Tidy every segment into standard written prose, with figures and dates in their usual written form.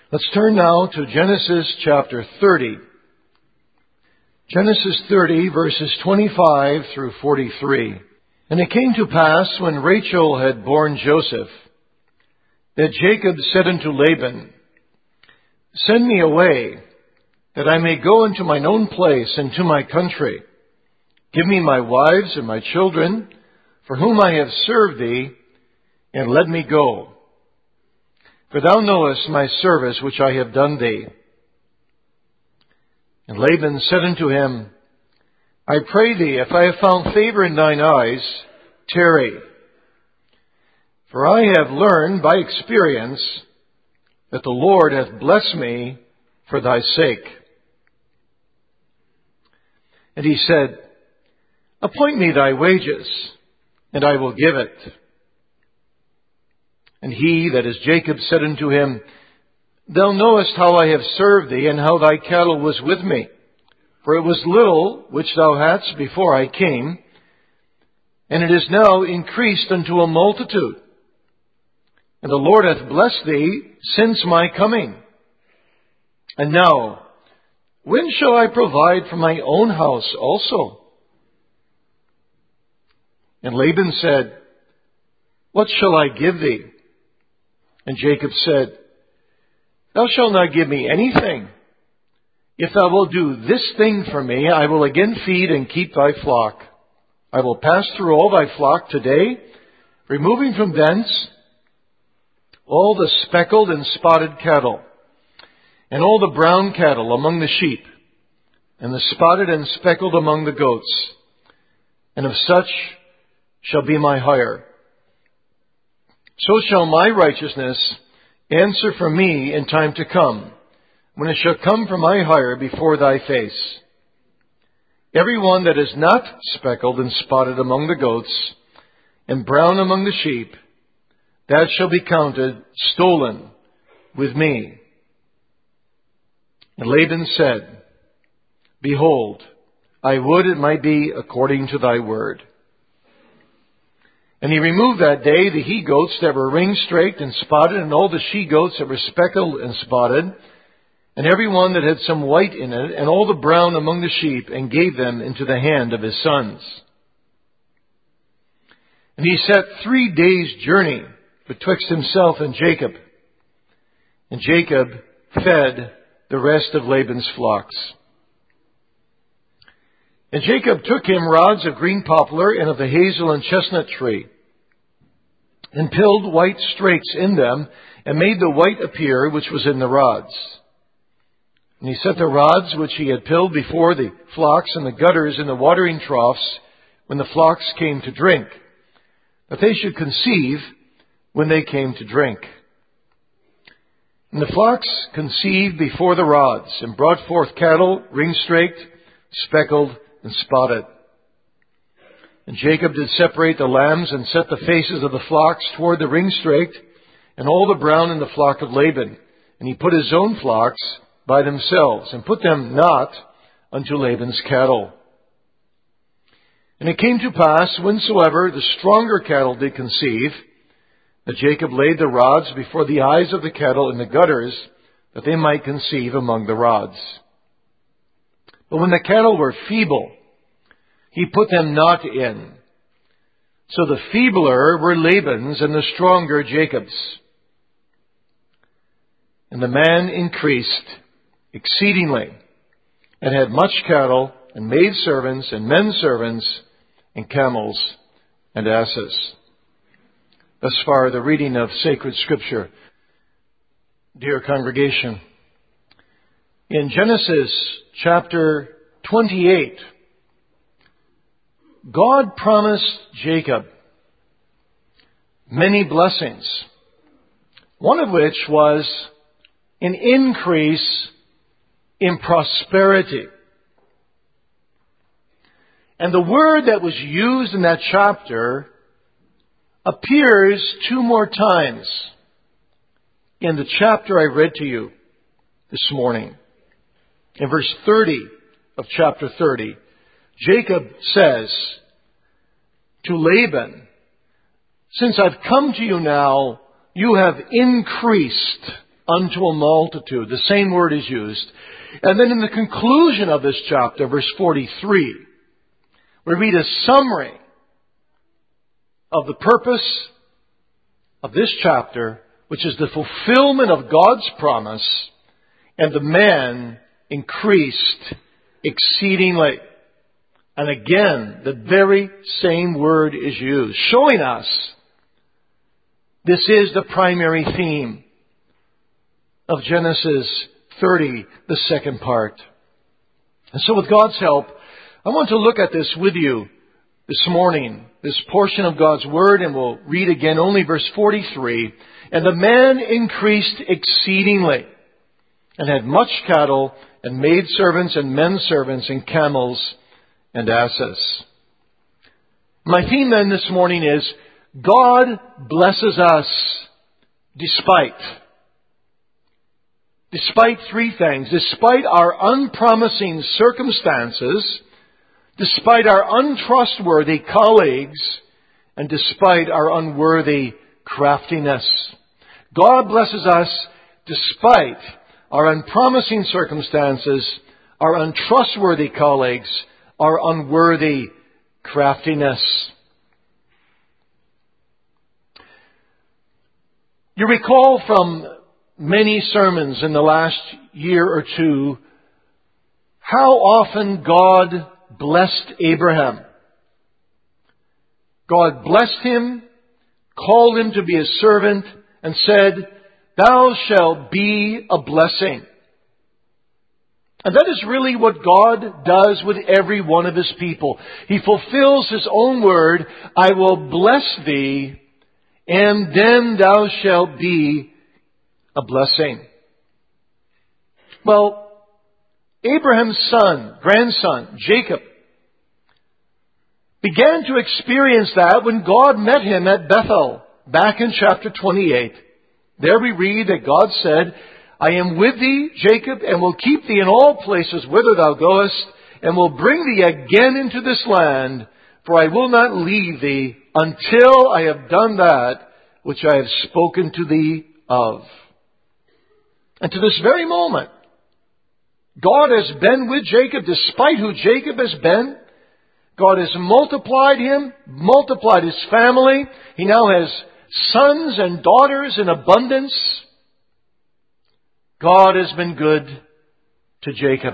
Let's turn now to Genesis chapter 30. Genesis 30, verses 25 through 43. And it came to pass, when Rachel had borne Joseph, that Jacob said unto Laban, Send me away, that I may go into mine own place and to my country. Give me my wives and my children, for whom I have served thee, and let me go. For thou knowest my service which I have done thee. And Laban said unto him, I pray thee, if I have found favor in thine eyes, tarry. For I have learned by experience that the Lord hath blessed me for thy sake. And he said, Appoint me thy wages, and I will give it. And he, that is Jacob, said unto him, Thou knowest how I have served thee, and how thy cattle was with me. For it was little which thou hadst before I came, and it is now increased unto a multitude. And the Lord hath blessed thee since my coming. And now, when shall I provide for my own house also? And Laban said, What shall I give thee? And Jacob said, Thou shalt not give me anything. If thou wilt do this thing for me, I will again feed and keep thy flock. I will pass through all thy flock today, removing from thence all the speckled and spotted cattle, and all the brown cattle among the sheep, and the spotted and speckled among the goats. And of such shall be my hire. So shall my righteousness answer for me in time to come, when it shall come for my hire before thy face. Every one that is not speckled and spotted among the goats, and brown among the sheep, that shall be counted stolen with me. And Laban said, Behold, I would it might be according to thy word. And he removed that day the he-goats that were ring-straked and spotted, and all the she-goats that were speckled and spotted, and every one that had some white in it, and all the brown among the sheep, and gave them into the hand of his sons. And he set 3 days' journey betwixt himself and Jacob. And Jacob fed the rest of Laban's flocks. And Jacob took him rods of green poplar and of the hazel and chestnut tree, and pilled white strakes in them, and made the white appear which was in the rods. And he set the rods which he had pilled before the flocks and the gutters in the watering troughs when the flocks came to drink, that they should conceive when they came to drink. And the flocks conceived before the rods, and brought forth cattle, ring-straked, speckled, and spotted. And Jacob did separate the lambs, and set the faces of the flocks toward the ring-straked, and all the brown in the flock of Laban. And he put his own flocks by themselves, and put them not unto Laban's cattle. And it came to pass, whensoever the stronger cattle did conceive, that Jacob laid the rods before the eyes of the cattle in the gutters, that they might conceive among the rods. But when the cattle were feeble, he put them not in. So the feebler were Laban's, and the stronger Jacob's. And the man increased exceedingly, and had much cattle, and maidservants, and men servants, and camels, and asses. Thus far, the reading of sacred Scripture. Dear congregation, in Genesis chapter 28, God promised Jacob many blessings, one of which was an increase in prosperity. And the word that was used in that chapter appears 2 more times in the chapter I read to you this morning. In verse 30 of chapter 30, Jacob says to Laban, "Since I've come to you now, you have increased unto a multitude. The same word is used. And then in the conclusion of this chapter, verse 43, we read a summary of the purpose of this chapter, which is the fulfillment of God's promise, and the man increased exceedingly. And again, the very same word is used, showing us this is the primary theme of Genesis 30, the second part. And so with God's help, I want to look at this with you this morning, this portion of God's Word, and we'll read again only verse 43. And the man increased exceedingly, and had much cattle, and maidservants, and men servants, and camels, and asses. My theme then this morning is, God blesses us despite three things. Despite our unpromising circumstances, despite our untrustworthy colleagues, and despite our unworthy craftiness. God blesses us despite our unpromising circumstances, our untrustworthy colleagues, our unworthy craftiness. You recall from many sermons in the last year or two how often God blessed Abraham. God blessed him, called him to be his servant, and said, "Thou shalt be a blessing." And that is really what God does with every one of His people. He fulfills His own word, "I will bless thee, and then thou shalt be a blessing." Well, Abraham's grandson, Jacob, began to experience that when God met him at Bethel, back in chapter 28. There we read that God said, "I am with thee, Jacob, and will keep thee in all places whither thou goest, and will bring thee again into this land, for I will not leave thee until I have done that which I have spoken to thee of." And to this very moment, God has been with Jacob despite who Jacob has been. God has multiplied him, multiplied his family. He now has sons and daughters in abundance. God has been good to Jacob.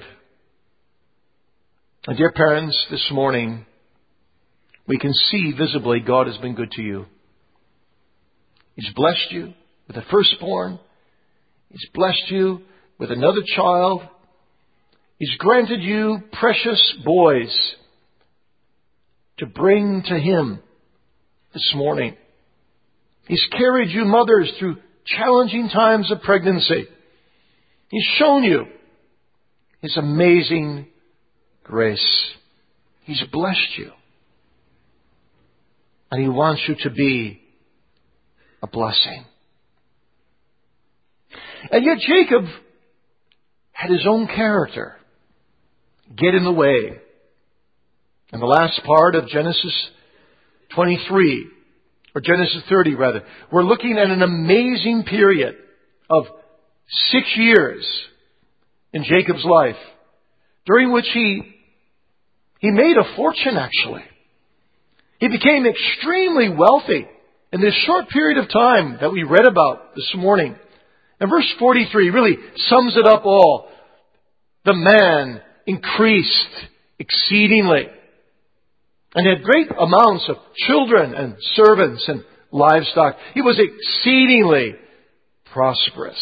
And dear parents, this morning, we can see visibly God has been good to you. He's blessed you with a firstborn. He's blessed you with another child. He's granted you precious boys to bring to Him this morning. He's carried you mothers through challenging times of pregnancy. He's shown you His amazing grace. He's blessed you. And He wants you to be a blessing. And yet Jacob had his own character get in the way. In the last part of Genesis 23, or Genesis 30 rather, we're looking at an amazing period of 6 years in Jacob's life, during which he made a fortune actually. He became extremely wealthy in this short period of time that we read about this morning. And verse 43 really sums it up all. The man increased exceedingly and had great amounts of children and servants and livestock. He was exceedingly prosperous.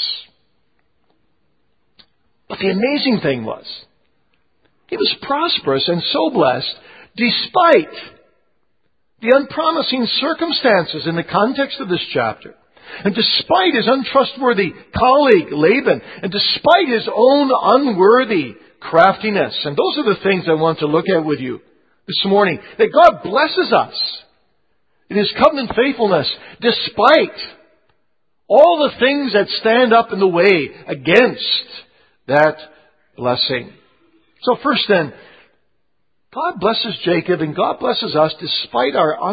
But the amazing thing was, he was prosperous and so blessed despite the unpromising circumstances in the context of this chapter. And despite his untrustworthy colleague, Laban, and despite his own unworthy craftiness. And those are the things I want to look at with you this morning. That God blesses us in His covenant faithfulness, despite all the things that stand up in the way against that blessing. So first then, God blesses Jacob and God blesses us despite our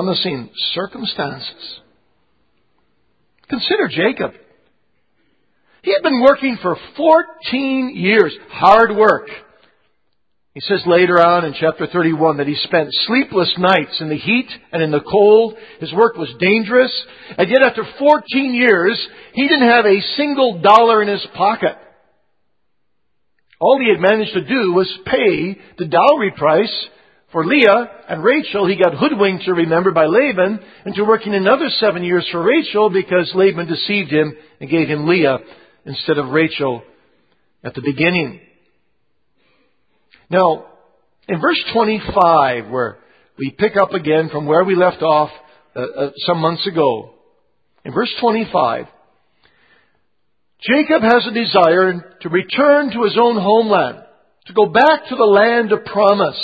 unpromising circumstances. Consider Jacob. He had been working for 14 years. Hard work. He says later on in chapter 31 that he spent sleepless nights in the heat and in the cold. His work was dangerous. And yet after 14 years, he didn't have a single dollar in his pocket. All he had managed to do was pay the dowry price for Leah and Rachel. He got hoodwinked, you remember, by Laban into working another 7 years for Rachel because Laban deceived him and gave him Leah instead of Rachel at the beginning. Now, in verse 25, where we pick up again from where we left off some months ago, in verse 25, Jacob has a desire to return to his own homeland, to go back to the land of promise.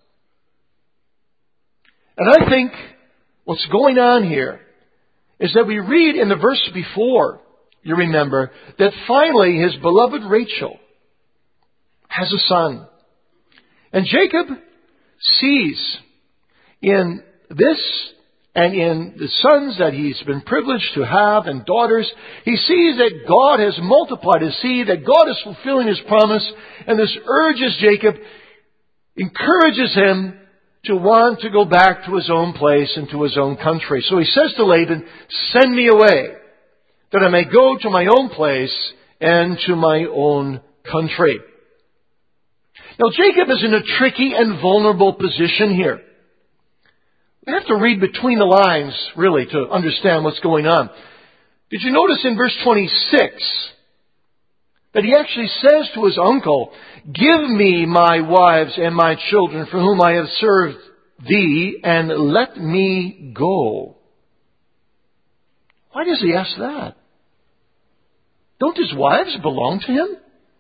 And I think what's going on here is that we read in the verse before, you remember, that finally his beloved Rachel has a son. And Jacob sees in this and in the sons that he's been privileged to have and daughters, he sees that God has multiplied his seed, that God is fulfilling his promise, and this urges Jacob, encourages him to want to go back to his own place and to his own country. So he says to Laban, send me away, that I may go to my own place and to my own country. Now Jacob is in a tricky and vulnerable position here. We have to read between the lines, really, to understand what's going on. Did you notice in verse 26 that he actually says to his uncle, give me my wives and my children for whom I have served thee, and let me go? Why does he ask that? Don't his wives belong to him?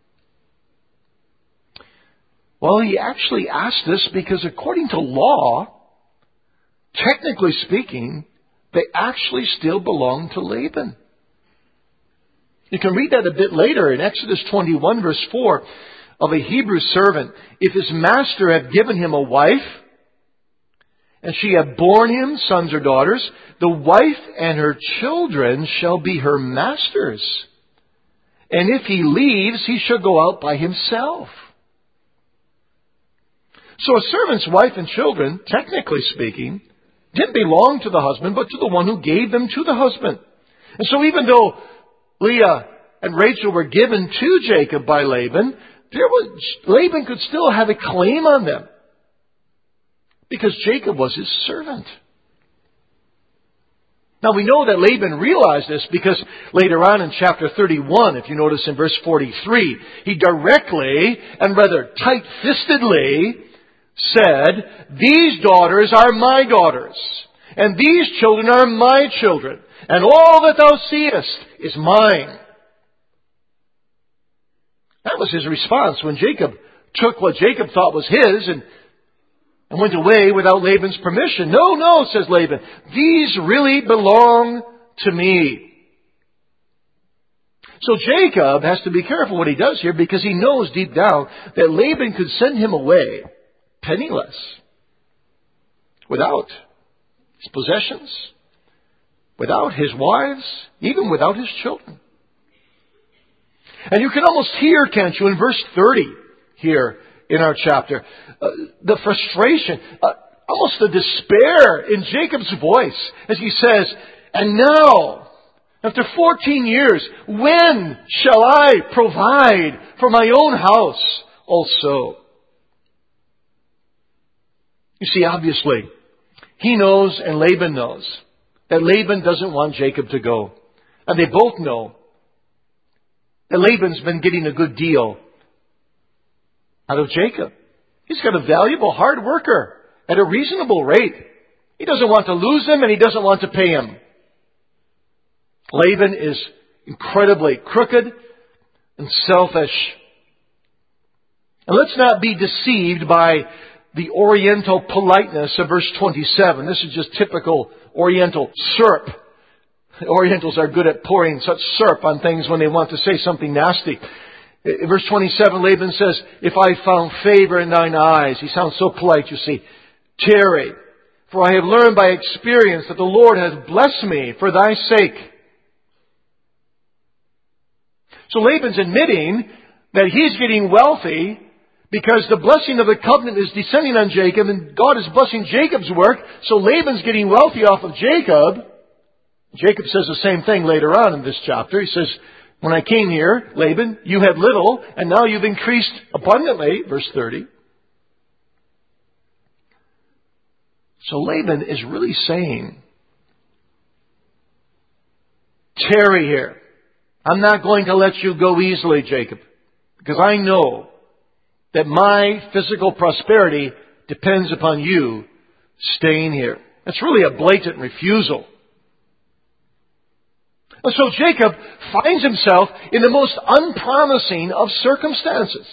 Well, he actually asked this because according to law, technically speaking, they actually still belong to Laban. You can read that a bit later in Exodus 21 verse 4 of a Hebrew servant. If his master have given him a wife, and she have borne him sons or daughters, the wife and her children shall be her master's. And if he leaves, he shall go out by himself. So a servant's wife and children, technically speaking, didn't belong to the husband, but to the one who gave them to the husband. And so even though Leah and Rachel were given to Jacob by Laban, Laban could still have a claim on them, because Jacob was his servant. Now we know that Laban realized this because later on in chapter 31, if you notice in verse 43, he directly and rather tight-fistedly said, these daughters are my daughters, and these children are my children, and all that thou seest is mine. That was his response when Jacob took what Jacob thought was his and went away without Laban's permission. No, says Laban, these really belong to me. So Jacob has to be careful what he does here, because he knows deep down that Laban could send him away penniless, without his possessions, without his wives, even without his children. And you can almost hear, can't you, in verse 30 here in our chapter, the frustration, almost the despair in Jacob's voice as he says, and now, after 14 years, when shall I provide for my own house also? You see, obviously, he knows and Laban knows that Laban doesn't want Jacob to go. And they both know that Laban's been getting a good deal out of Jacob. He's got a valuable hard worker at a reasonable rate. He doesn't want to lose him, and he doesn't want to pay him. Laban is incredibly crooked and selfish. And let's not be deceived by the Oriental politeness of verse 27. This is just typical Oriental syrup. The Orientals are good at pouring such syrup on things when they want to say something nasty. In verse 27, Laban says, if I found favor in thine eyes. He sounds so polite, you see. Tarry, for I have learned by experience that the Lord has blessed me for thy sake. So Laban's admitting that he's getting wealthy because the blessing of the covenant is descending on Jacob and God is blessing Jacob's work. So Laban's getting wealthy off of Jacob. Jacob says the same thing later on in this chapter. He says, when I came here, Laban, you had little and now you've increased abundantly. Verse 30. So Laban is really saying, tarry here. I'm not going to let you go easily, Jacob, because I know that my physical prosperity depends upon you staying here. It's really a blatant refusal. And so Jacob finds himself in the most unpromising of circumstances.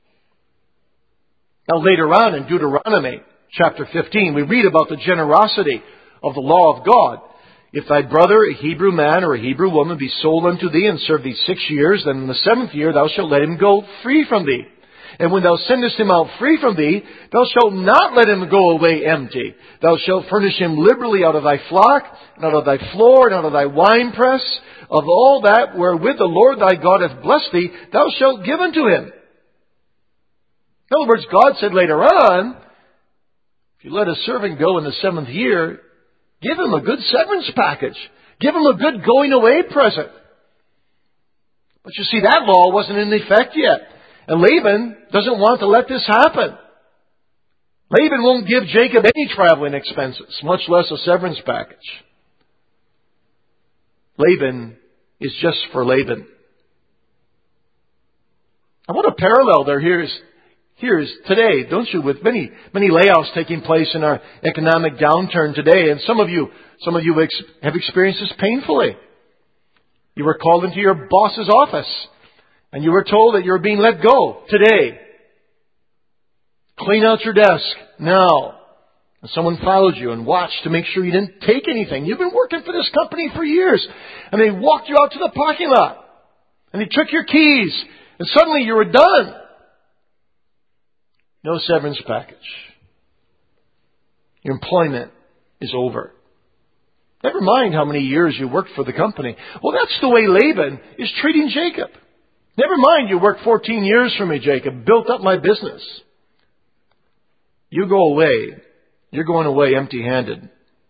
Now later on in Deuteronomy chapter 15, we read about the generosity of the law of God. If thy brother, a Hebrew man or a Hebrew woman, be sold unto thee and serve thee 6 years, then in the 7th year thou shalt let him go free from thee. And when thou sendest him out free from thee, thou shalt not let him go away empty. Thou shalt furnish him liberally out of thy flock, and out of thy floor, and out of thy winepress. Of all that wherewith the Lord thy God hath blessed thee, thou shalt give unto him. In other words, God said later on, if you let a servant go in the 7th year, give him a good severance package. Give him a good going away present. But you see, that law wasn't in effect yet. And Laban doesn't want to let this happen. Laban won't give Jacob any traveling expenses, much less a severance package. Laban is just for Laban. And what a parallel there here is today, don't you, with many layoffs taking place in our economic downturn today. And some of you have experienced this painfully. You were called into your boss's office and you were told that you were being let go today. Clean out your desk now. And someone followed you and watched to make sure you didn't take anything. You've been working for this company for years. And they walked you out to the parking lot. And they took your keys. And suddenly you were done. No severance package. Your employment is over. Never mind how many years you worked for the company. Well, that's the way Laban is treating Jacob. Never mind you worked 14 years for me, Jacob. Built up my business. You go away. You're going away empty-handed.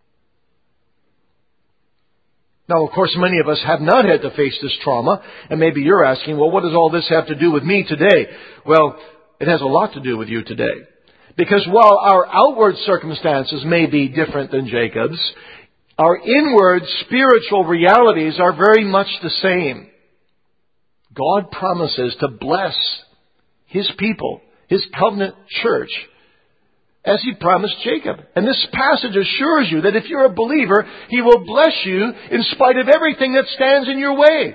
Now, of course, many of us have not had to face this trauma. And maybe you're asking, well, what does all this have to do with me today? Well, it has a lot to do with you today. Because while our outward circumstances may be different than Jacob's, our inward spiritual realities are very much the same. God promises to bless His people, His covenant church, as He promised Jacob. And this passage assures you that if you're a believer, He will bless you in spite of everything that stands in your way.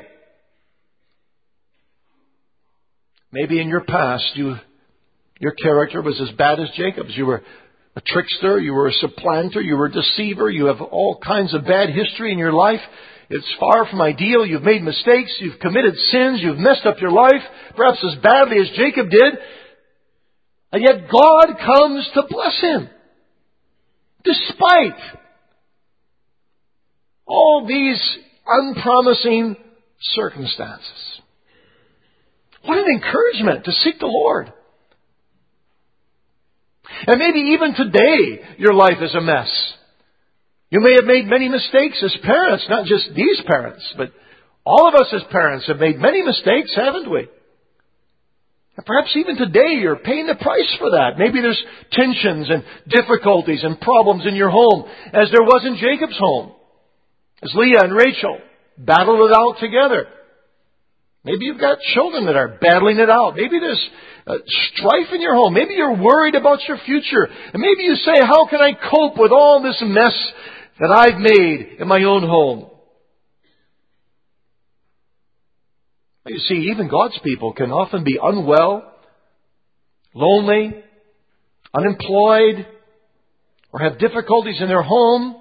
Maybe in your past, your character was as bad as Jacob's. You were a trickster, you were a supplanter, you were a deceiver, you have all kinds of bad history in your life. It's far from ideal. You've made mistakes, you've committed sins, you've messed up your life, perhaps as badly as Jacob did. And yet God comes to bless him. Despite all these unpromising circumstances. What an encouragement to seek the Lord. And maybe even today your life is a mess. You may have made many mistakes as parents, not just these parents, but all of us as parents have made many mistakes, haven't we? And perhaps even today you're paying the price for that. Maybe there's tensions and difficulties and problems in your home, as there was in Jacob's home, as Leah and Rachel battled it out together. Maybe you've got children that are battling it out. Maybe there's strife in your home. Maybe you're worried about your future. And maybe you say, how can I cope with all this mess that I've made in my own home? You see, even God's people can often be unwell, lonely, unemployed, or have difficulties in their home.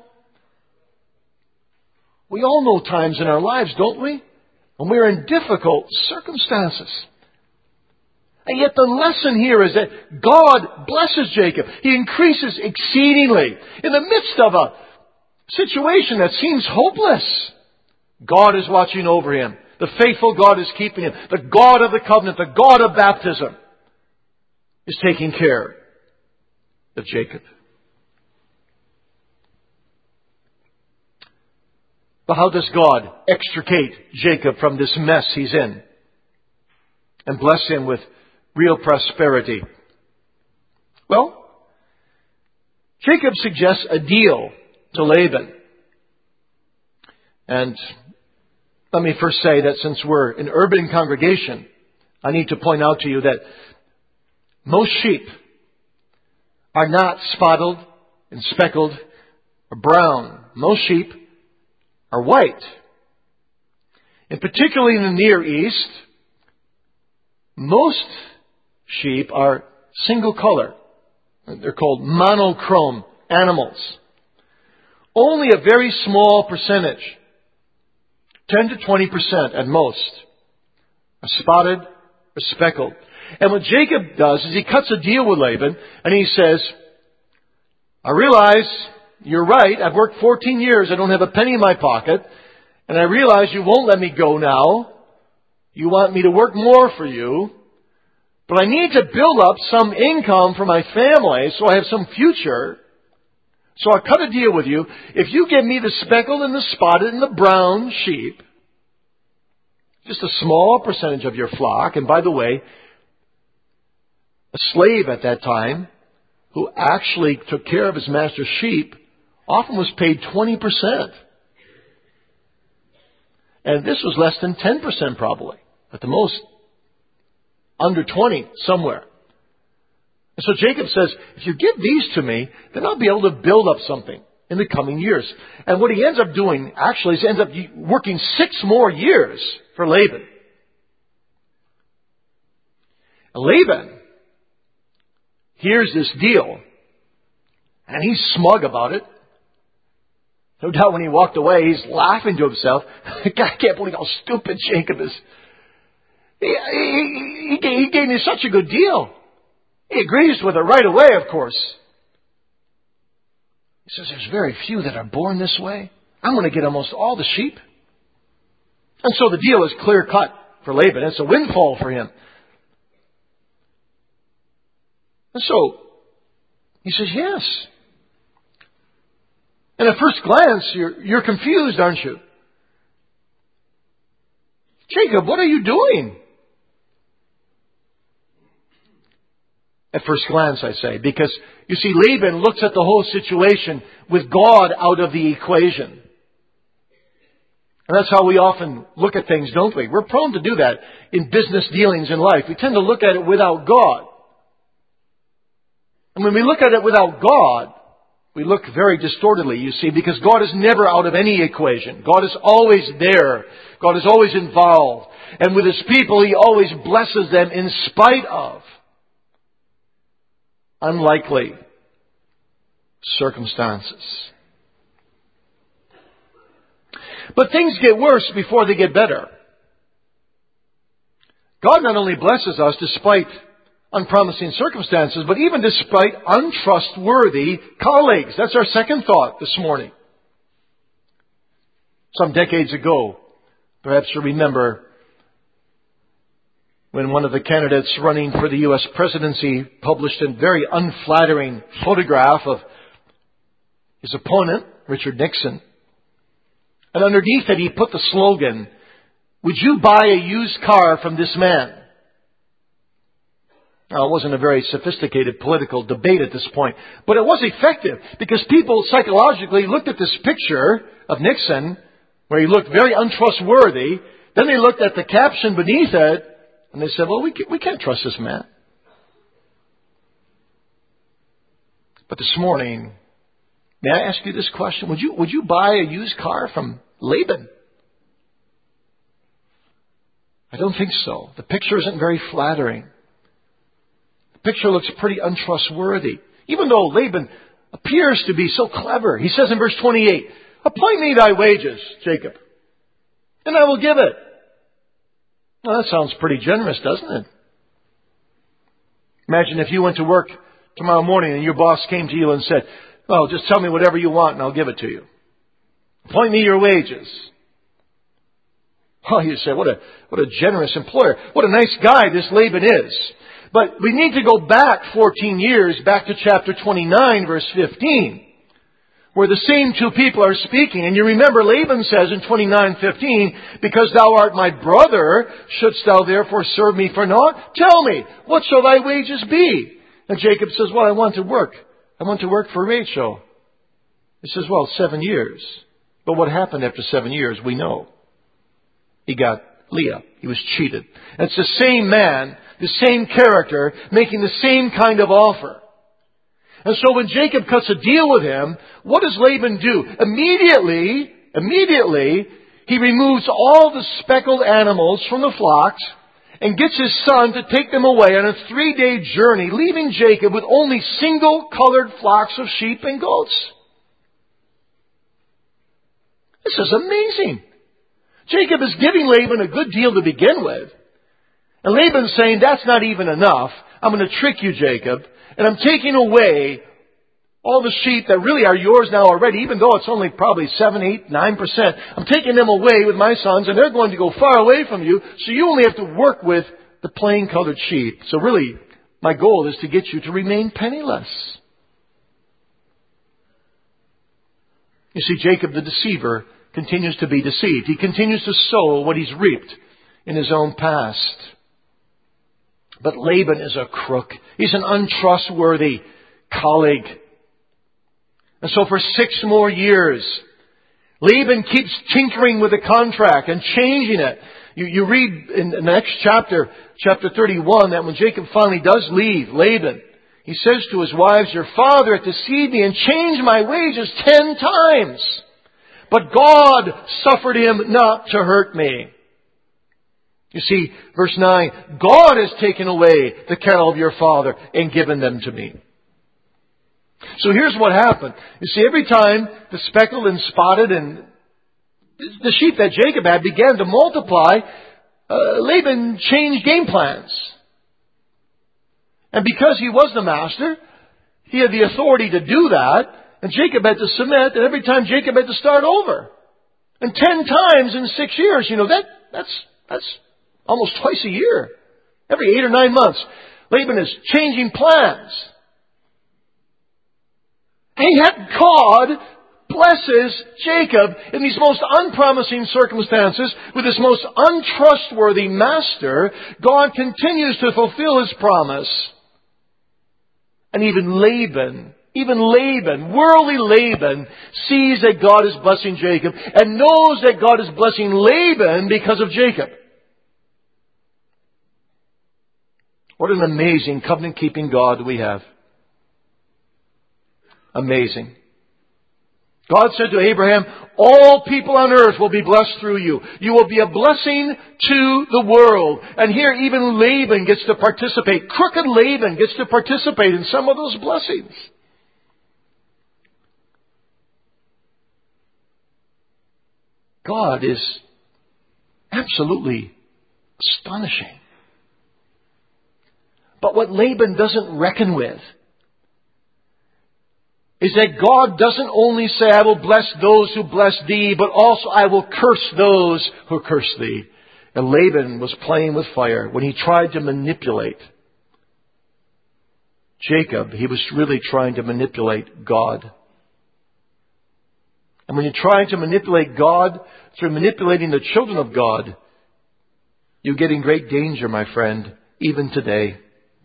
We all know times in our lives, don't we? When we're in difficult circumstances. And yet the lesson here is that God blesses Jacob. He increases exceedingly. In the midst of a situation that seems hopeless, God is watching over him. The faithful God is keeping him. The God of the covenant, the God of baptism, is taking care of Jacob. But how does God extricate Jacob from this mess he's in and bless him with real prosperity? Well, Jacob suggests a deal to Laban. And let me first say that since we're an urban congregation, I need to point out to you that most sheep are not spotted and speckled or brown. Most sheep are white. And particularly in the Near East, most sheep are single color. They're called monochrome animals. Only a very small percentage, 10 to 20% at most, are spotted or speckled. And what Jacob does is he cuts a deal with Laban and he says, I realize you're right. I've worked 14 years. I don't have a penny in my pocket. And I realize you won't let me go now. You want me to work more for you. But I need to build up some income for my family so I have some future. So I'll cut a deal with you. If you give me the speckled and the spotted and the brown sheep, just a small percentage of your flock, and by the way, a slave at that time who actually took care of his master's sheep often was paid 20%. And this was less than 10% probably, at the most. Under 20 somewhere. And so Jacob says, if you give these to me, then I'll be able to build up something in the coming years. And what he ends up doing, actually, is he ends up working 6 more years for Laban. And Laban hears this deal, and he's smug about it. No doubt when he walked away, he's laughing to himself. I can't believe how stupid Jacob is. He gave me such a good deal. He agrees with it right away, of course. He says, there's very few that are born this way. I'm going to get almost all the sheep. And so the deal is clear cut for Laban. It's a windfall for him. And so he says, yes. And at first glance, you're confused, aren't you? Jacob, what are you doing? At first glance, I say, because you see, Laban looks at the whole situation with God out of the equation. And that's how we often look at things, don't we? We're prone to do that in business dealings in life. We tend to look at it without God. And when we look at it without God, we look very distortedly, you see, because God is never out of any equation. God is always there. God is always involved. And with His people, He always blesses them in spite of unlikely circumstances. But things get worse before they get better. God not only blesses us despite unpromising circumstances, but even despite untrustworthy colleagues. That's our second thought this morning. Some decades ago, perhaps you remember, when one of the candidates running for the U.S. presidency published a very unflattering photograph of his opponent, Richard Nixon. And underneath it he put the slogan, "Would you buy a used car from this man?" Now, it wasn't a very sophisticated political debate at this point, but it was effective because people psychologically looked at this picture of Nixon, where he looked very untrustworthy. Then they looked at the caption beneath it, and they said, well, we can't trust this man. But this morning, may I ask you this question? Would you buy a used car from Laban? I don't think so. The picture isn't very flattering. The picture looks pretty untrustworthy. Even though Laban appears to be so clever. He says in verse 28, appoint me thy wages, Jacob, and I will give it. Well, that sounds pretty generous, doesn't it? Imagine if you went to work tomorrow morning and your boss came to you and said, well, just tell me whatever you want and I'll give it to you. Appoint me your wages. Oh, you say, what a generous employer. What a nice guy this Laban is. But we need to go back 14 years, back to chapter 29, verse 15, where the same two people are speaking. And you remember Laban says in 29:15, because thou art my brother, shouldst thou therefore serve me for naught? Tell me, what shall thy wages be? And Jacob says, well, I want to work. I want to work for Rachel. He says, well, 7 years. But what happened after 7 years, we know. He got Leah. He was cheated. And it's the same man, the same character, making the same kind of offer. And so when Jacob cuts a deal with him, what does Laban do? Immediately, he removes all the speckled animals from the flocks and gets his son to take them away on a 3-day journey, leaving Jacob with only single-colored flocks of sheep and goats. This is amazing. Jacob is giving Laban a good deal to begin with. And Laban's saying, that's not even enough. I'm going to trick you, Jacob. And I'm taking away all the sheep that really are yours now already, even though it's only probably 7, 8, 9%. I'm taking them away with my sons, and they're going to go far away from you, so you only have to work with the plain-colored sheep. So really, my goal is to get you to remain penniless. You see, Jacob the deceiver continues to be deceived. He continues to sow what he's reaped in his own past. But Laban is a crook. He's an untrustworthy colleague. And so for 6 more years, Laban keeps tinkering with the contract and changing it. You read in the next chapter 31, that when Jacob finally does leave Laban, he says to his wives, your father hath deceived me and changed my wages 10 times. But God suffered him not to hurt me. You see, verse 9, God has taken away the cattle of your father and given them to me. So here's what happened. You see, every time the speckled and spotted and the sheep that Jacob had began to multiply, Laban changed game plans. And because he was the master, he had the authority to do that. And Jacob had to submit, and every time Jacob had to start over. And 10 times in 6 years, that's almost twice a year. Every 8 or 9 months, Laban is changing plans. And yet God blesses Jacob in these most unpromising circumstances with this most untrustworthy master. God continues to fulfill His promise. And even Laban, worldly Laban, sees that God is blessing Jacob and knows that God is blessing Laban because of Jacob. What an amazing covenant-keeping God we have. Amazing. God said to Abraham, all people on earth will be blessed through you. You will be a blessing to the world. And here even Laban gets to participate. Crooked Laban gets to participate in some of those blessings. God is absolutely astonishing. But what Laban doesn't reckon with is that God doesn't only say, I will bless those who bless thee, but also I will curse those who curse thee. And Laban was playing with fire when he tried to manipulate Jacob. He was really trying to manipulate God. And when you're trying to manipulate God through manipulating the children of God, you get in great danger, my friend, even today.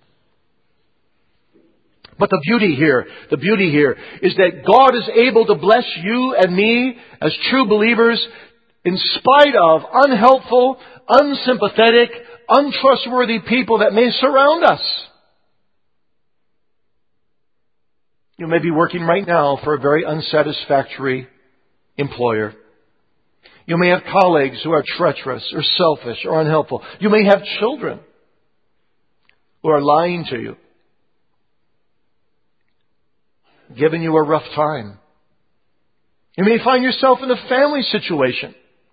But the beauty here is that God is able to bless you and me as true believers in spite of unhelpful, unsympathetic, untrustworthy people that may surround us. You may be working right now for a very unsatisfactory employer. You may have colleagues who are treacherous or selfish or unhelpful. You may have children who are lying to you, giving you a rough time. You may find yourself in a family situation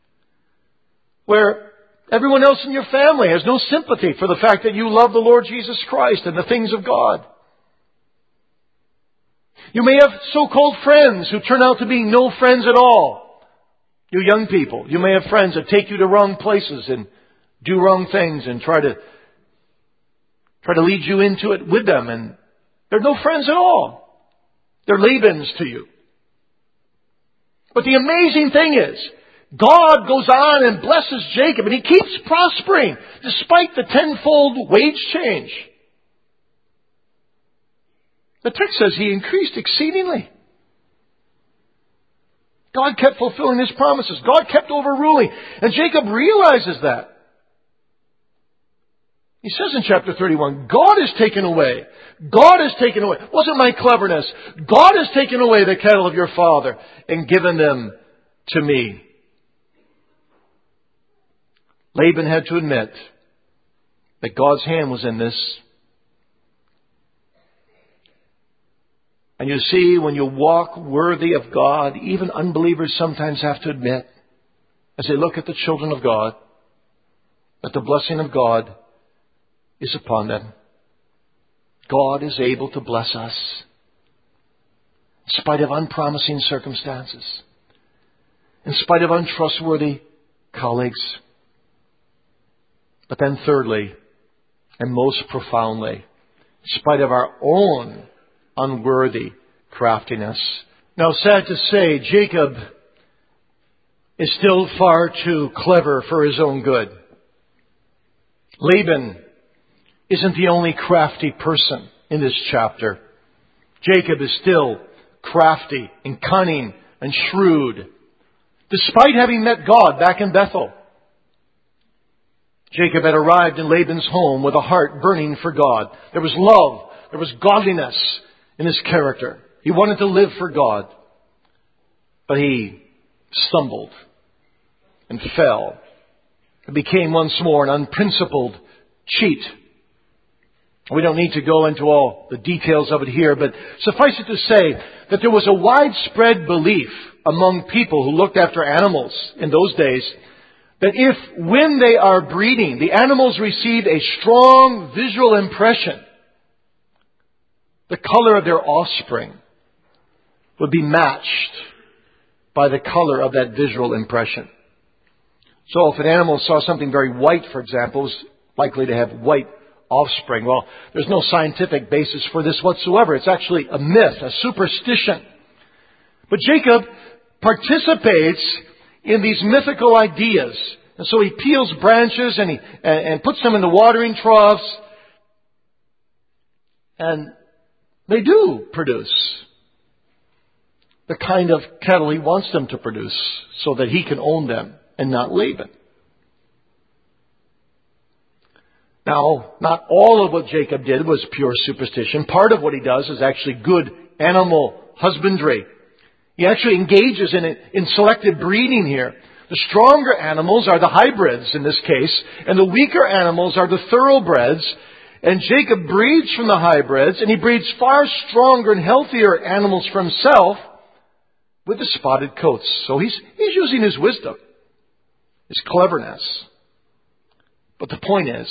where everyone else in your family has no sympathy for the fact that you love the Lord Jesus Christ and the things of God. You may have so-called friends who turn out to be no friends at all. You young people, you may have friends that take you to wrong places and do wrong things and try to lead you into it with them. And they're no friends at all. They're Laban's to you. But the amazing thing is, God goes on and blesses Jacob, and he keeps prospering despite the tenfold wage change. The text says he increased exceedingly. God kept fulfilling his promises. God kept overruling. And Jacob realizes that. He says in chapter 31, God has taken away. God has taken away. It wasn't my cleverness. God has taken away the cattle of your father and given them to me. Laban had to admit that God's hand was in this. And you see, when you walk worthy of God, even unbelievers sometimes have to admit, as they look at the children of God, that the blessing of God is upon them. God is able to bless us in spite of unpromising circumstances, in spite of untrustworthy colleagues. But then thirdly, and most profoundly, in spite of our own unworthy craftiness. Now, sad to say, Jacob is still far too clever for his own good. Laban isn't the only crafty person in this chapter. Jacob is still crafty and cunning and shrewd, despite having met God back in Bethel. Jacob had arrived in Laban's home with a heart burning for God. There was love. There was godliness in his character. He wanted to live for God. But he stumbled and fell and became once more an unprincipled cheat. We don't need to go into all the details of it here, but suffice it to say that there was a widespread belief among people who looked after animals in those days that if, when they are breeding, the animals received a strong visual impression, the color of their offspring would be matched by the color of that visual impression. So if an animal saw something very white, for example, it was likely to have white offspring. Well, there's no scientific basis for this whatsoever. It's actually a myth, a superstition. But Jacob participates in these mythical ideas. And so he peels branches and puts them in the watering troughs. And they do produce the kind of cattle he wants them to produce so that he can own them and not Laban. Now, not all of what Jacob did was pure superstition. Part of what he does is actually good animal husbandry. He actually engages in selective breeding here. The stronger animals are the hybrids in this case, and the weaker animals are the thoroughbreds. And Jacob breeds from the hybrids, and he breeds far stronger and healthier animals for himself with the spotted coats. So he's using his wisdom, his cleverness. But the point is,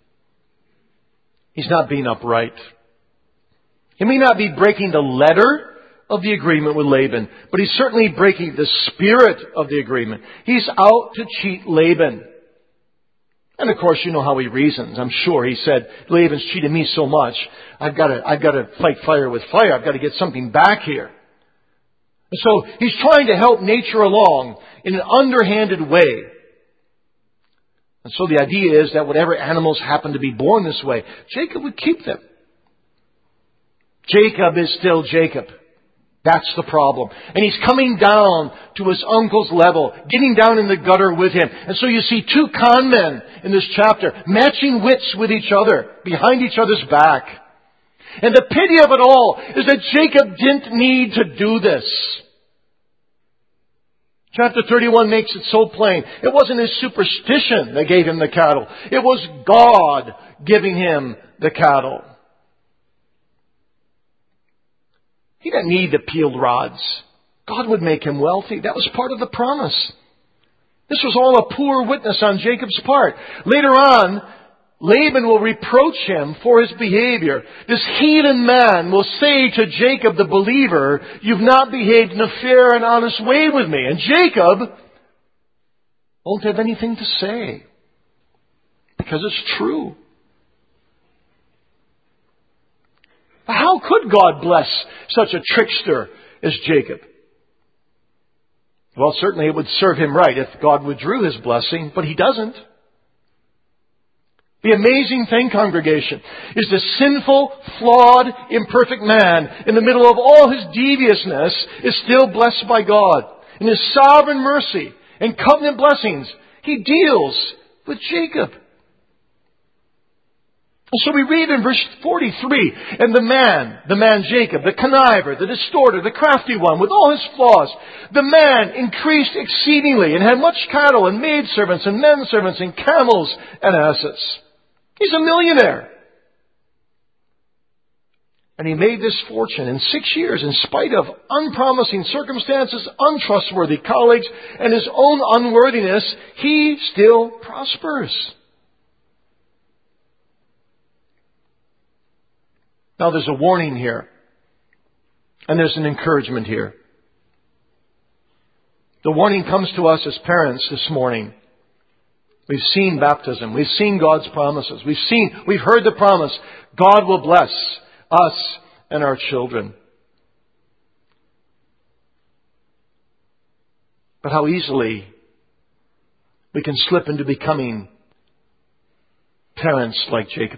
he's not being upright. He may not be breaking the letter of the agreement with Laban, but he's certainly breaking the spirit of the agreement. He's out to cheat Laban. And of course, you know how he reasons. I'm sure he said, Laban's cheated me so much, I've got to fight fire with fire. I've got to get something back here. And so he's trying to help nature along in an underhanded way. And so the idea is that whatever animals happen to be born this way, Jacob would keep them. Jacob is still Jacob. That's the problem. And he's coming down to his uncle's level, getting down in the gutter with him. And so you see two con men in this chapter, matching wits with each other, behind each other's back. And the pity of it all is that Jacob didn't need to do this. Chapter 31 makes it so plain. It wasn't his superstition that gave him the cattle. It was God giving him the cattle. He didn't need the peeled rods. God would make him wealthy. That was part of the promise. This was all a poor witness on Jacob's part. Later on, Laban will reproach him for his behavior. This heathen man will say to Jacob the believer, you've not behaved in a fair and honest way with me. And Jacob won't have anything to say because it's true. How could God bless such a trickster as Jacob? Well, certainly it would serve him right if God withdrew his blessing, but he doesn't. The amazing thing, congregation, is the sinful, flawed, imperfect man in the middle of all his deviousness is still blessed by God. In His sovereign mercy and covenant blessings, He deals with Jacob. And so we read in verse 43, and the man Jacob, the conniver, the distorter, the crafty one, with all his flaws, the man increased exceedingly and had much cattle and maidservants and menservants and camels and asses. He's a millionaire. And he made this fortune in 6 years in spite of unpromising circumstances, untrustworthy colleagues, and his own unworthiness. He still prospers. Now there's a warning here. And there's an encouragement here. The warning comes to us as parents this morning. We've seen baptism. We've seen God's promises. We've heard the promise. God will bless us and our children. But how easily we can slip into becoming parents like Jacob.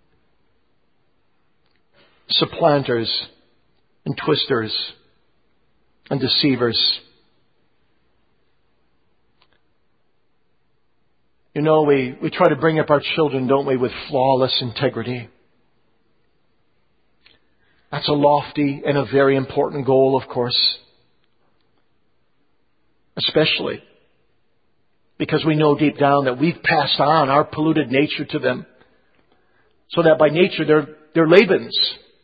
Supplanters and twisters and deceivers. You know, we try to bring up our children, don't we, with flawless integrity. That's a lofty and a very important goal, of course. Especially because we know deep down that we've passed on our polluted nature to them. So that by nature they're Laban's.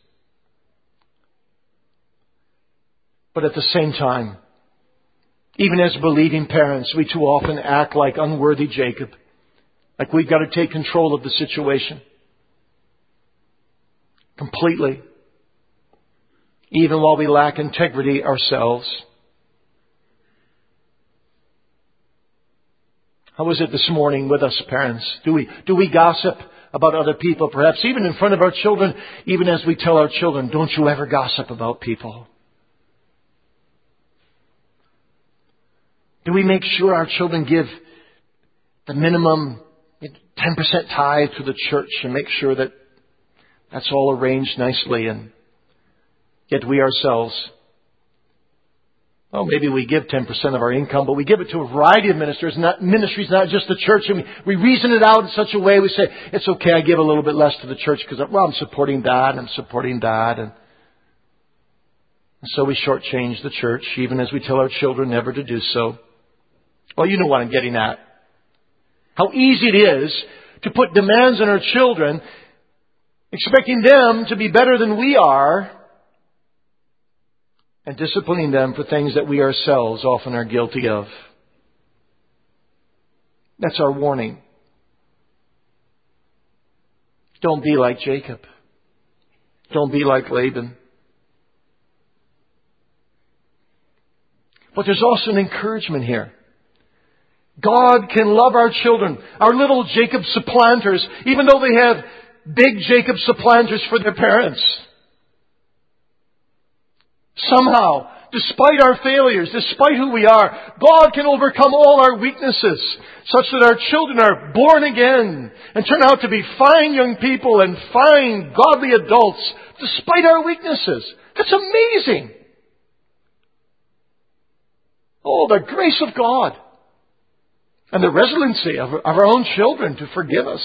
But at the same time, even as believing parents, we too often act like unworthy Jacob. Like we've got to take control of the situation. Completely. Even while we lack integrity ourselves. How is it this morning with us parents? Do we gossip about other people, perhaps even in front of our children, even as we tell our children, don't you ever gossip about people? Do we make sure our children give the minimum 10% tithe to the church and make sure that that's all arranged nicely, and yet we ourselves, well, maybe we give 10% of our income, but we give it to a variety of ministries, not just the church. And we reason it out in such a way, we say, it's okay, I give a little bit less to the church because, well, I'm supporting that, and I'm supporting that. And so we shortchange the church, even as we tell our children never to do so. Well, you know what I'm getting at. How easy it is to put demands on our children, expecting them to be better than we are, and disciplining them for things that we ourselves often are guilty of. That's our warning. Don't be like Jacob. Don't be like Laban. But there's also an encouragement here. God can love our children, our little Jacob supplanters, even though they have big Jacob supplanters for their parents. Somehow, despite our failures, despite who we are, God can overcome all our weaknesses, such that our children are born again and turn out to be fine young people and fine, godly adults, despite our weaknesses. That's amazing. Oh, the grace of God. And the resiliency of our own children to forgive us.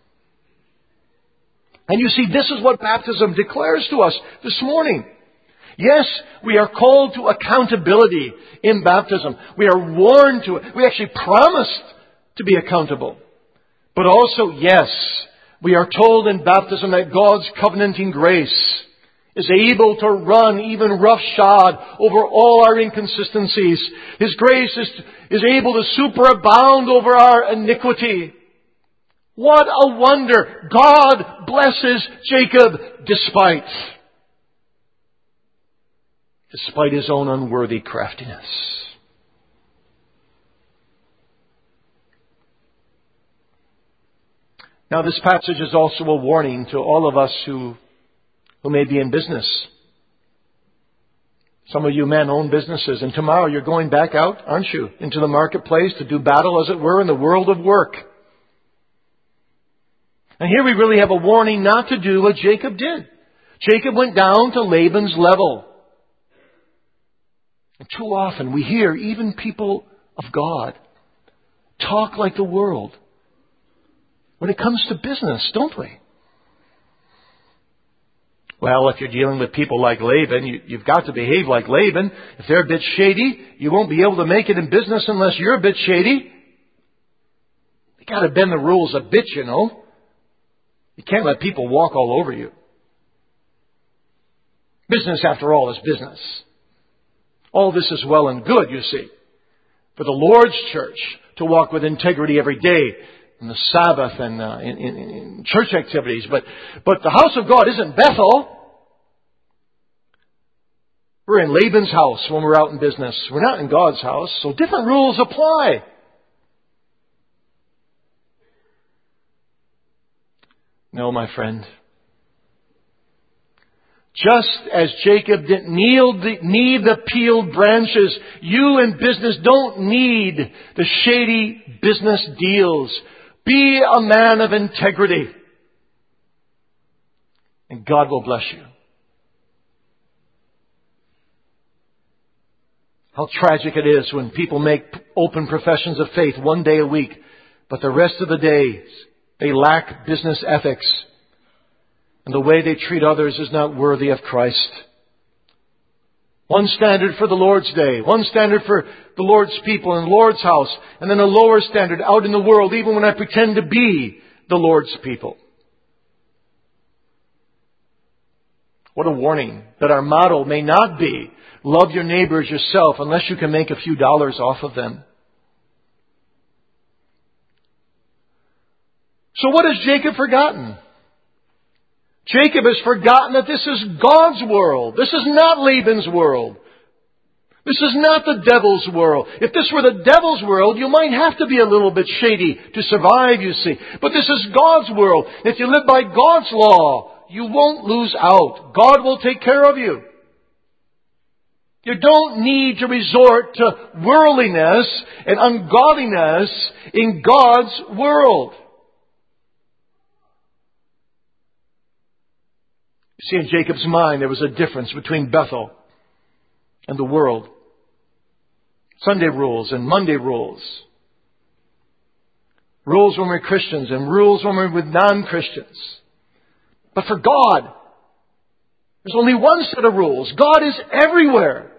And you see, this is what baptism declares to us this morning. Yes, we are called to accountability in baptism. We are warned to it. We actually promised to be accountable. But also, yes, we are told in baptism that God's covenanting grace is able to run even roughshod over all our inconsistencies. His grace is able to superabound over our iniquity. What a wonder! God blesses Jacob despite his own unworthy craftiness. Now, this passage is also a warning to all of us who may be in business. Some of you men own businesses, and tomorrow you're going back out, aren't you, into the marketplace to do battle, as it were, in the world of work. And here we really have a warning not to do what Jacob did. Jacob went down to Laban's level. And too often we hear even people of God talk like the world when it comes to business, don't we? Well, if you're dealing with people like Laban, you've got to behave like Laban. If they're a bit shady, you won't be able to make it in business unless you're a bit shady. You got to bend the rules a bit, you know. You can't let people walk all over you. Business, after all, is business. All this is well and good, you see, for the Lord's church to walk with integrity every day in the Sabbath and in church activities. But the house of God isn't Bethel. We're in Laban's house when we're out in business. We're not in God's house, so different rules apply. No, my friend. Just as Jacob didn't need the peeled branches, you in business don't need the shady business deals. Be a man of integrity, and God will bless you. How tragic it is when people make open professions of faith one day a week, but the rest of the days they lack business ethics, and the way they treat others is not worthy of Christ. One standard for the Lord's day, one standard for the Lord's people in the Lord's house, and then a lower standard out in the world, even when I pretend to be the Lord's people. What a warning that our motto may not be, love your neighbor as yourself, unless you can make a few dollars off of them. So what has Jacob forgotten? Jacob has forgotten that this is God's world. This is not Laban's world. This is not the devil's world. If this were the devil's world, you might have to be a little bit shady to survive, you see. But this is God's world. If you live by God's law, you won't lose out. God will take care of you. You don't need to resort to worldliness and ungodliness in God's world. See, in Jacob's mind, there was a difference between Bethel and the world. Sunday rules and Monday rules. Rules when we're Christians and rules when we're with non-Christians. But for God, there's only one set of rules. God is everywhere.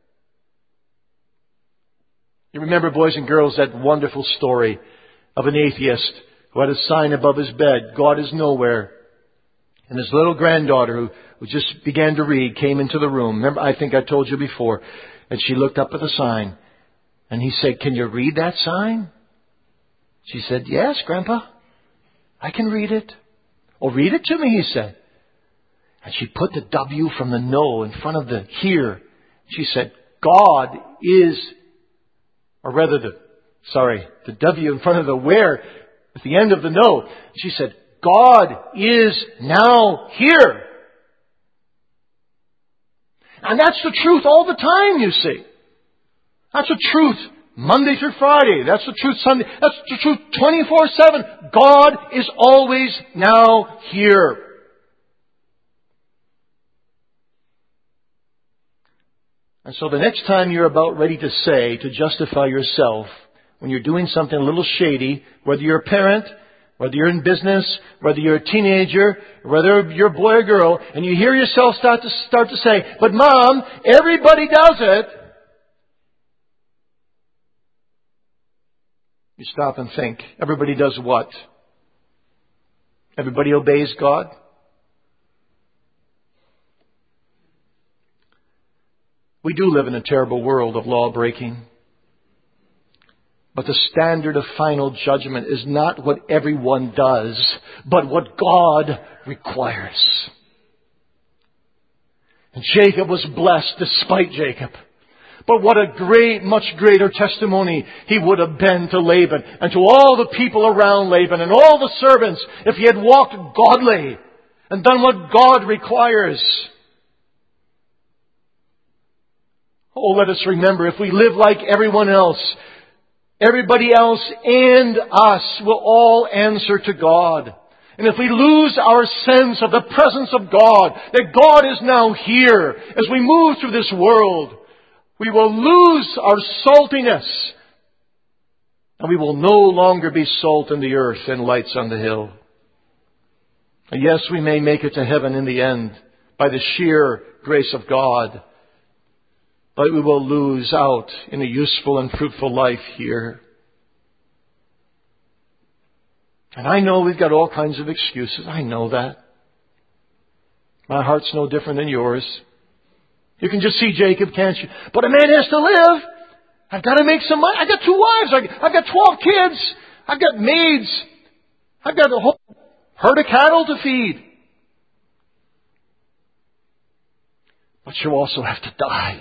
You remember, boys and girls, that wonderful story of an atheist who had a sign above his bed, God is nowhere. And his little granddaughter, who just began to read, came into the room. Remember, I think I told you before. And she looked up at the sign. And he said, "Can you read that sign?" She said, "Yes, Grandpa. I can read it." "Oh, read it to me," he said. And she put the W from the no in front of the here. She said, God is, or rather the W in front of the where at the end of the no. She said, God is now here. And that's the truth all the time, you see. That's the truth Monday through Friday. That's the truth Sunday. That's the truth 24/7. God is always now here. And so the next time you're about ready to say, to justify yourself, when you're doing something a little shady, whether you're a parent, whether you're in business, whether you're a teenager, whether you're a boy or girl, and you hear yourself start to say, "But Mom, everybody does it," you stop and think, everybody does what? Everybody obeys God? We do live in a terrible world of law breaking. But the standard of final judgment is not what everyone does, but what God requires. And Jacob was blessed despite Jacob. But what a great, much greater testimony he would have been to Laban and to all the people around Laban and all the servants if he had walked godly and done what God requires. Oh, let us remember, if we live like everyone else, everybody else and us will all answer to God. And if we lose our sense of the presence of God, that God is now here as we move through this world, we will lose our saltiness. And we will no longer be salt in the earth and lights on the hill. And yes, we may make it to heaven in the end by the sheer grace of God. But we will lose out in a useful and fruitful life here. And I know we've got all kinds of excuses. I know that. My heart's no different than yours. You can just see Jacob, can't you? But a man has to live. I've got to make some money. I've got 2 wives. I've got 12 kids. I've got maids. I've got a whole herd of cattle to feed. But you also have to die.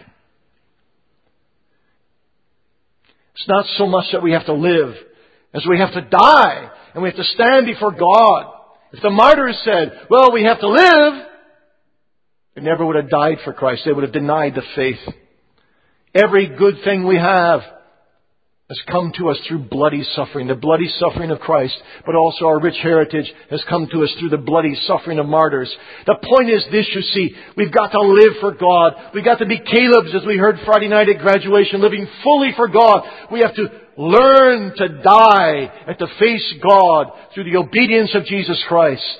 It's not so much that we have to live as we have to die and we have to stand before God. If the martyrs said, well, we have to live, they never would have died for Christ. They would have denied the faith. Every good thing we have has come to us through bloody suffering, the bloody suffering of Christ, but also our rich heritage has come to us through the bloody suffering of martyrs. The point is this, you see, we've got to live for God. We've got to be Caleb's, as we heard Friday night at graduation, living fully for God. We have to learn to die and to face God through the obedience of Jesus Christ.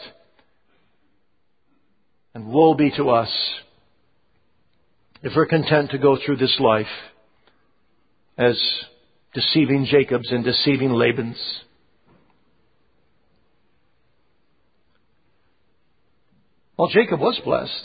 And woe be to us if we're content to go through this life as deceiving Jacob's and deceiving Laban's. Well, Jacob was blessed.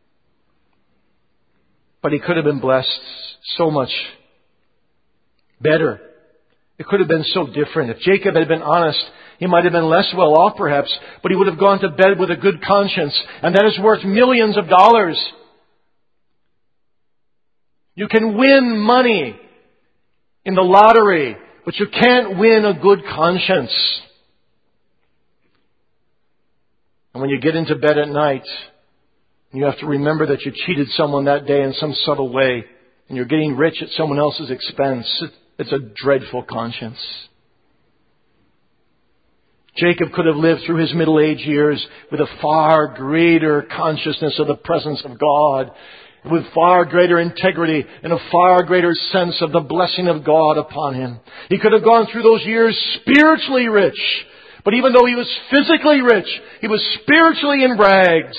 But he could have been blessed so much better. It could have been so different. If Jacob had been honest, he might have been less well off perhaps, but he would have gone to bed with a good conscience. And that is worth millions of dollars. You can win money in the lottery, but you can't win a good conscience. And when you get into bed at night, you have to remember that you cheated someone that day in some subtle way, and you're getting rich at someone else's expense. It's a dreadful conscience. Jacob could have lived through his middle-age years with a far greater consciousness of the presence of God, with far greater integrity and a far greater sense of the blessing of God upon him. He could have gone through those years spiritually rich. But even though he was physically rich, he was spiritually in rags.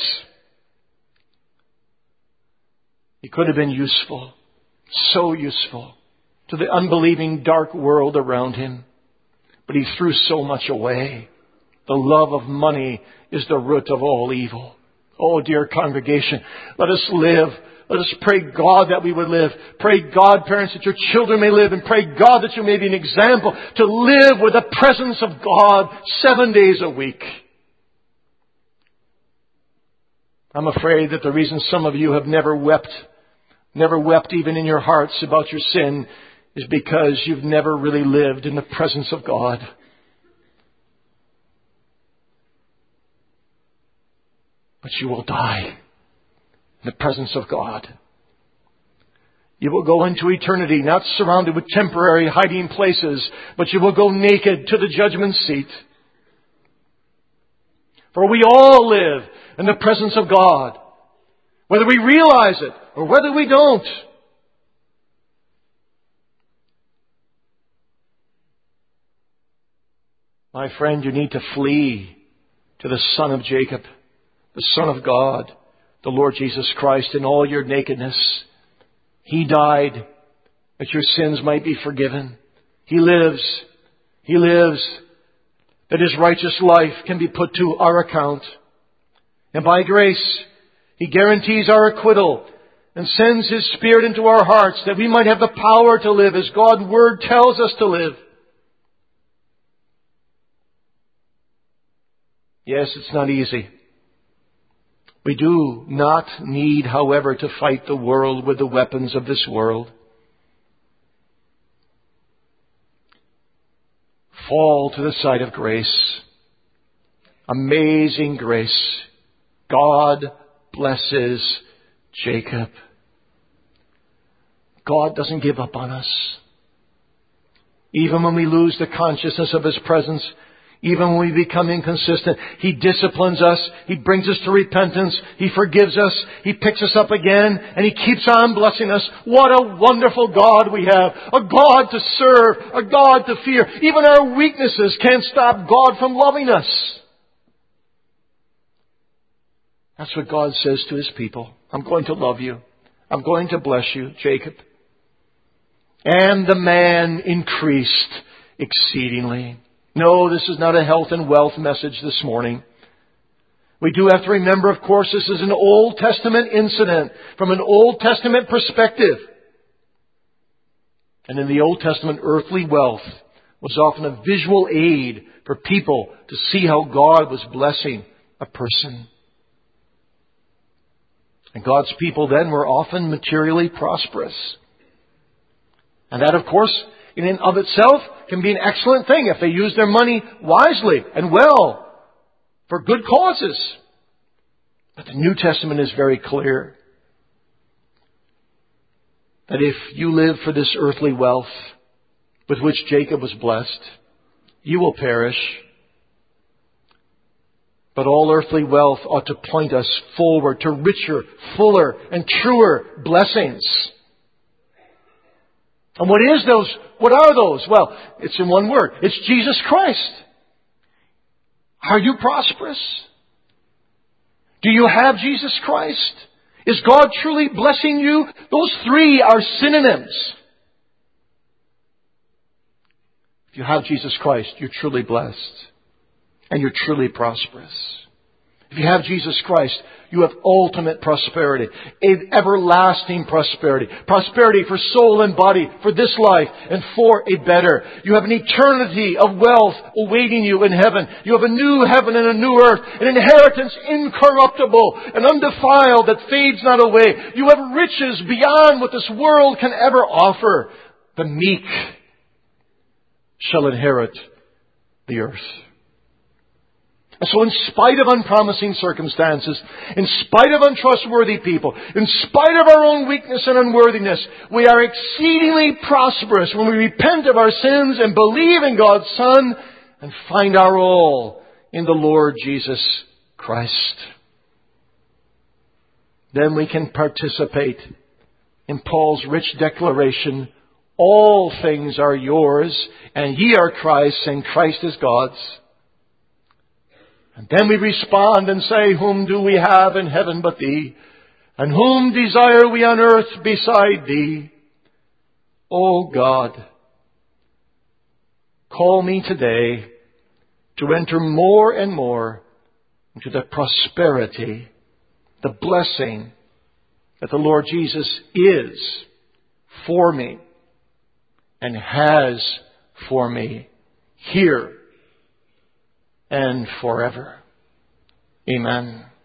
He could have been useful, so useful, to the unbelieving dark world around him. But he threw so much away. The love of money is the root of all evil. Oh, dear congregation, let us live. Let us pray God that we would live. Pray God, parents, that your children may live. And pray God that you may be an example to live with the presence of God 7 days a week. I'm afraid that the reason some of you have never wept even in your hearts about your sin, is because you've never really lived in the presence of God. But you will die in the presence of God. You will go into eternity, not surrounded with temporary hiding places, but you will go naked to the judgment seat. For we all live in the presence of God, whether we realize it or whether we don't. My friend, you need to flee to the Son of Jacob, the Son of God, the Lord Jesus Christ, in all your nakedness. He died that your sins might be forgiven. He lives. He lives that His righteous life can be put to our account. And by grace, He guarantees our acquittal and sends His Spirit into our hearts that we might have the power to live as God's Word tells us to live. Yes, it's not easy. We do not need, however, to fight the world with the weapons of this world. fall to the side of grace. Amazing grace. God blesses Jacob. God doesn't give up on us. Even when we lose the consciousness of His presence, even when we become inconsistent, He disciplines us. He brings us to repentance. He forgives us. He picks us up again. And He keeps on blessing us. What a wonderful God we have. A God to serve. A God to fear. Even our weaknesses can't stop God from loving us. That's what God says to His people. I'm going to love you. I'm going to bless you, Jacob. And the man increased exceedingly. No, this is not a health and wealth message this morning. We do have to remember, of course, this is an Old Testament incident from an Old Testament perspective. And in the Old Testament, earthly wealth was often a visual aid for people to see how God was blessing a person. And God's people then were often materially prosperous. And that, of course, in and of itself can be an excellent thing if they use their money wisely and well for good causes. But the New Testament is very clear that if you live for this earthly wealth with which Jacob was blessed, you will perish. But all earthly wealth ought to point us forward to richer, fuller, and truer blessings. And what are those? Well, it's in one word. It's Jesus Christ. Are you prosperous? Do you have Jesus Christ? Is God truly blessing you? Those three are synonyms. If you have Jesus Christ, you're truly blessed. And you're truly prosperous. If you have Jesus Christ, you have ultimate prosperity, everlasting prosperity, prosperity for soul and body, for this life and for a better. You have an eternity of wealth awaiting you in heaven. You have a new heaven and a new earth, an inheritance incorruptible and undefiled that fades not away. You have riches beyond what this world can ever offer. The meek shall inherit the earth. And so in spite of unpromising circumstances, in spite of untrustworthy people, in spite of our own weakness and unworthiness, we are exceedingly prosperous when we repent of our sins and believe in God's Son and find our all in the Lord Jesus Christ. Then we can participate in Paul's rich declaration, all things are yours, and ye are Christ's, and Christ is God's. And then we respond and say, whom do we have in heaven but Thee? And whom desire we on earth beside Thee? O God, call me today to enter more and more into the prosperity, the blessing that the Lord Jesus is for me and has for me here and forever. Amen.